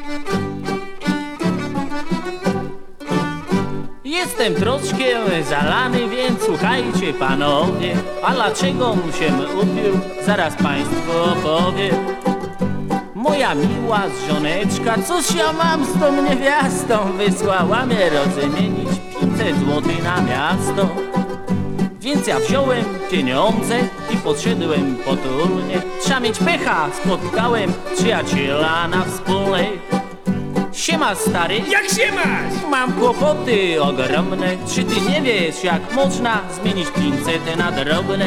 Jestem troszkę zalany, więc słuchajcie panowie, a dlaczego mu się upił, zaraz państwu opowiem. Moja miła żoneczka, cóż ja mam z tą niewiastą, wysłała mnie rozumienić 500 złotych na miasto. Więc ja wziąłem pieniądze i podszedłem potulnie. Trzeba mieć pecha, spotkałem przyjaciela na wspólnej. Siema stary, Jak się masz? mam kłopoty ogromne. Czy ty nie wiesz, jak można zmienić 500 na drobne?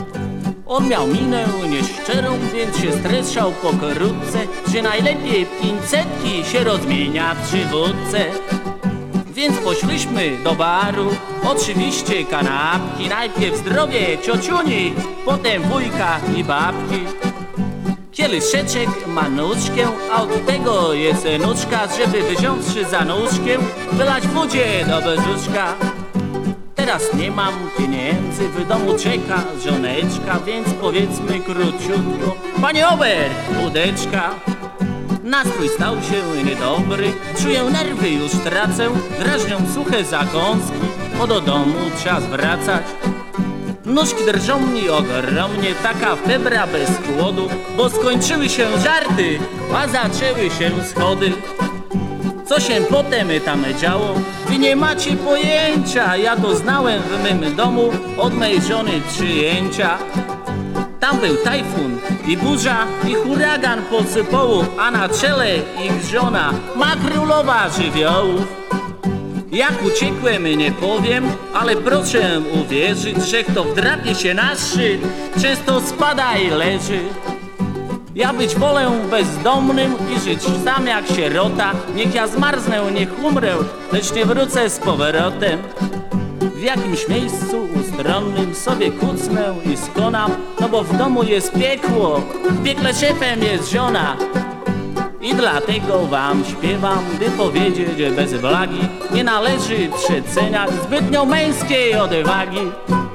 On miał minę nieszczerą, więc się streszczał pokrótce, że najlepiej 500 się rozmienia przy wódce. Więc poszliśmy do baru, oczywiście kanapki. Najpierw zdrowie ciociuni, potem wujka i babki. Kieliszeczek ma nóżkę, a od tego jest nóżka, żeby wyziąwszy za nóżkę, wylać w wodzie do brzuszka. Teraz nie mam pieniędzy, w domu czeka żoneczka, więc powiedzmy króciutko: panie Ober, wódeczka. Nastrój stał się niedobry, czuję nerwy już tracę, drażnią suche zakąski, bo do domu czas wracać. Nóżki drżą mi ogromnie, taka febra bez chłodu, bo skończyły się żarty, a zaczęły się schody. Co się potem tam działo, wy nie macie pojęcia, ja to znałem w mym domu od mej żony przyjęcia. Tam był tajfun i burza i huragan posypołów, a na czele ich żona, ma królowa żywiołów. Jak uciekłem nie powiem, ale proszę uwierzyć, że kto wdrapie się na szczyt, często spada i leży. Ja być wolę bezdomnym i żyć sam jak sierota. Niech ja zmarznę, niech umrę, lecz nie wrócę z powrotem. W jakimś miejscu ustronnym sobie kucnę i skonam, no bo w domu jest piekło, w piekle szefem jest żona. I dlatego wam śpiewam, by powiedzieć bez wlagi, nie należy przeceniać zbytnio męskiej odwagi.